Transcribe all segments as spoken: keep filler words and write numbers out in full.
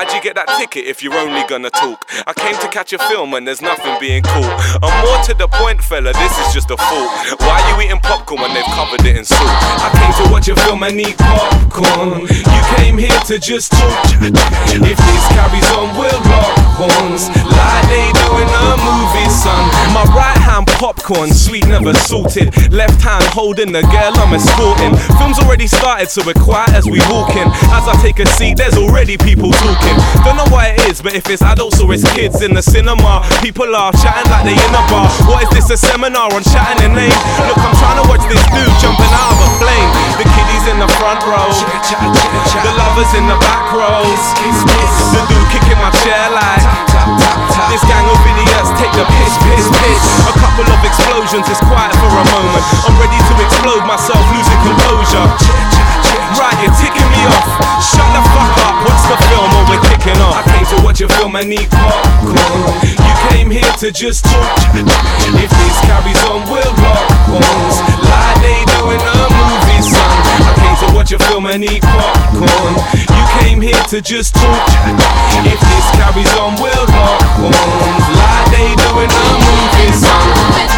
Why'd you get that ticket if you're only gonna talk? I came to catch a film and there's nothing being caught. I'm more to the point, fella, this is just a fault. Why are you eating popcorn when they've covered it in salt? I came to watch a film and eat popcorn. You came here to just talk. If this carries on, we'll lock horns like they do in a movie, son. My right hand popcorn, sweet never salted. Left hand holding the girl I'm escorting. Film's already started, so we're quiet as we walk in. As I take a seat, there's already people talking. Don't know what it is, but if it's adults or it's kids in the cinema, people are chatting like they in a bar. What is this, a seminar on chatting in name? Look, I'm trying to watch this dude jumping out of a plane. The kiddies in the front row, the lovers in the back row, the dude kicking my chair like this gang of idiots take the piss, piss, piss. A couple of explosions, it's quiet for a moment. I'm ready to explode myself, losing composure. Right, you're ticking me off. Shut the fuck up, watch the film or we're kicking off. I came to watch a film and eat popcorn. You came here to just talk. If this carries on, we'll lock horns like they do in a movie, son. I came to watch a film and eat popcorn. You came here to just talk. If this carries on, we'll lock horns like they do in a movie, son.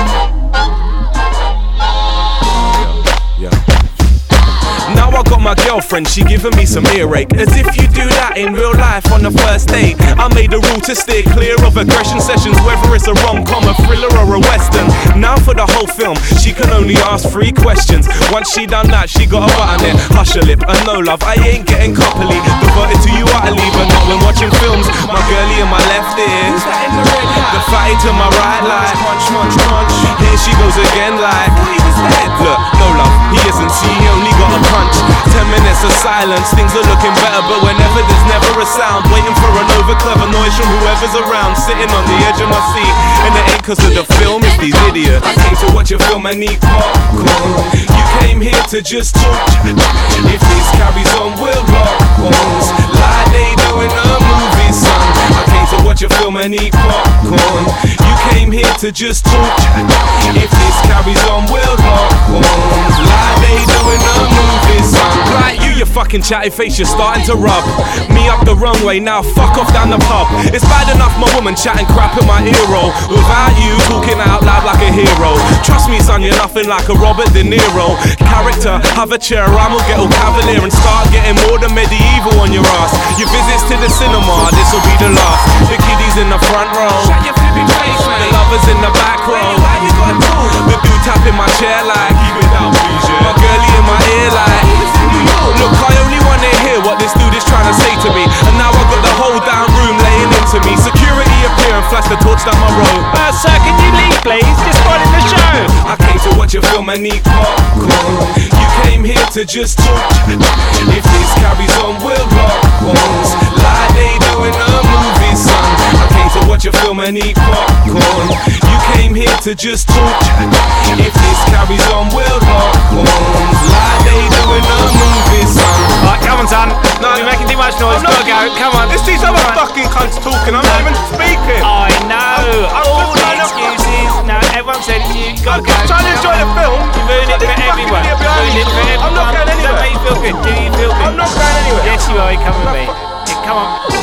Now I got my girlfriend, she giving me some earache. As if you do that in real life on the first date. I made a rule to steer clear of aggression sessions, whether it's a rom-com, a thriller or a western. Now for the whole film, she can only ask three questions. Once she done that, she got a button it. Hush her lip and no love, I ain't getting coupley. Devoted to you utterly, but not when watching films. My girlie in my left ear, the fatty to my right like punch, punch, punch. Here she goes again like look, no love, he isn't, see, he only got a punch. Ten minutes of silence, things are looking better, but whenever there's never a sound, waiting for an over clever noise from whoever's around, sitting on the edge of my seat. And it ain't cause of the film, it's these idiots. I came to watch a film and eat popcorn. You came here to just talk. If this carries on, we'll lock horns like they do in a movie, son. I came to watch a film and eat popcorn. You came here to just talk. If this carries on, we'll lock horns like they do in a movie, son. Like you, you fucking chatty face, you're starting to rub me up the wrong way, now fuck off down the pub. It's bad enough my woman chatting crap in my earroll, without you talking out loud like a hero. Trust me son, you're nothing like a Robert De Niro character. Have a chair, I'm gonna get all cavalier and start getting more than medieval on your ass. Your visits to the cinema, this'll be the last. The kiddies in the front row, the lovers in the back row, the dude tapping my chair like my girlie in my ear like look, I only wanna hear what this dude is trying to say to me. And now I've got the whole damn room laying into me. Security appear and flash the torch down my road. Uh, sir, can you leave please? Just spoiling the show. I came to watch a film and eat popcorn. You came here to just talk. If this carries on, we'll lock horns like they do in a movie, son. I came to watch a film and eat popcorn. You came here to just talk. If this carries on, we'll lock horns like they do in a movie, son. Right, come on son. No, you're making too much noise. Gotta go. Come on. It's these other fucking cunts talking. I'm not even speaking. I know. I'm, I'm all the excuses. No, everyone said it. You gotta go. I'm trying to enjoy the film. You ruined it for everyone. You ruined it for everyone. I'm not going anywhere. Does that make you feel good? Do you feel good? I'm not going anywhere. Yes, you are. You come with me. Yeah, come on.